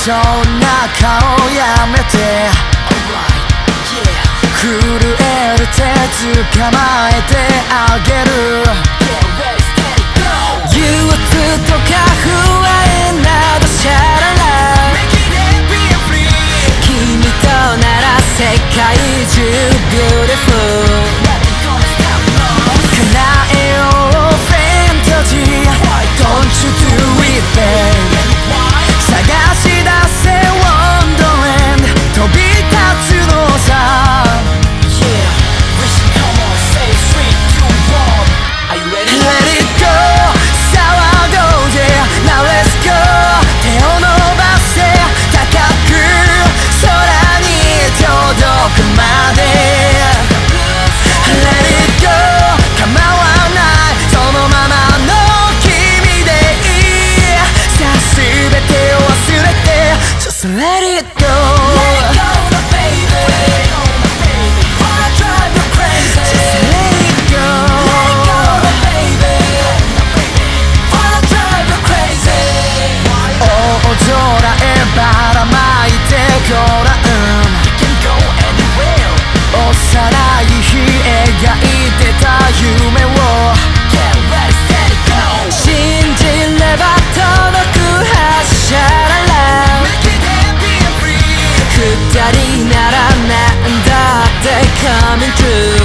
そんな顔やめて震える手捕まえてあげる憂鬱とか不安などシャララ君となら世界中 Beautiful 叶えようファンタジー Don't you do it babe 探し出せ Wonderland 飛び立つのさLet it go. Let go now, baby. Wanna drive you crazy. Just let it go. Let go now, baby. Wanna drive you crazy. 大空へばらまいてごらん You can go anywhere. 幼い日描いてた夢を Get ready, steady, go. 信じれば届く発射二人ならなんだって coming true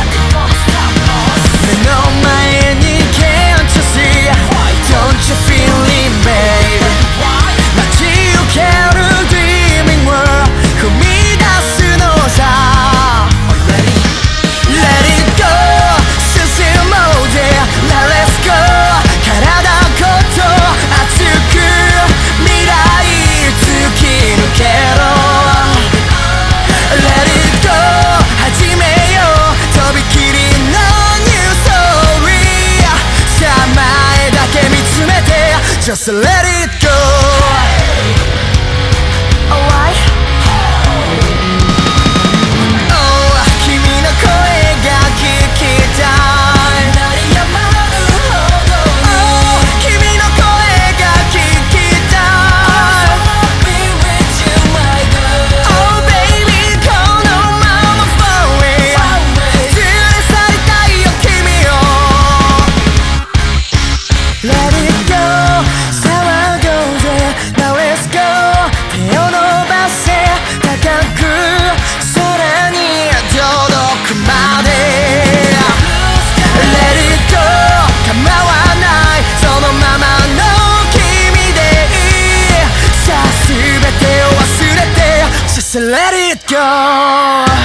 目の前に can't you see Don't you feel it babe 待ち受ける dreaming world 踏み出すのさ Let it go 進もうぜ Now let's go 体ごと熱く未来突き抜けろJust let it go. Alright. Oh, 君の声が聞きたい。鳴り止まるほどに。Oh, 君の声が聞きたい。I wanna be with you, my girl. Oh, baby, このまま far away. 連れ去りたいよ君を。Let it go.Let it go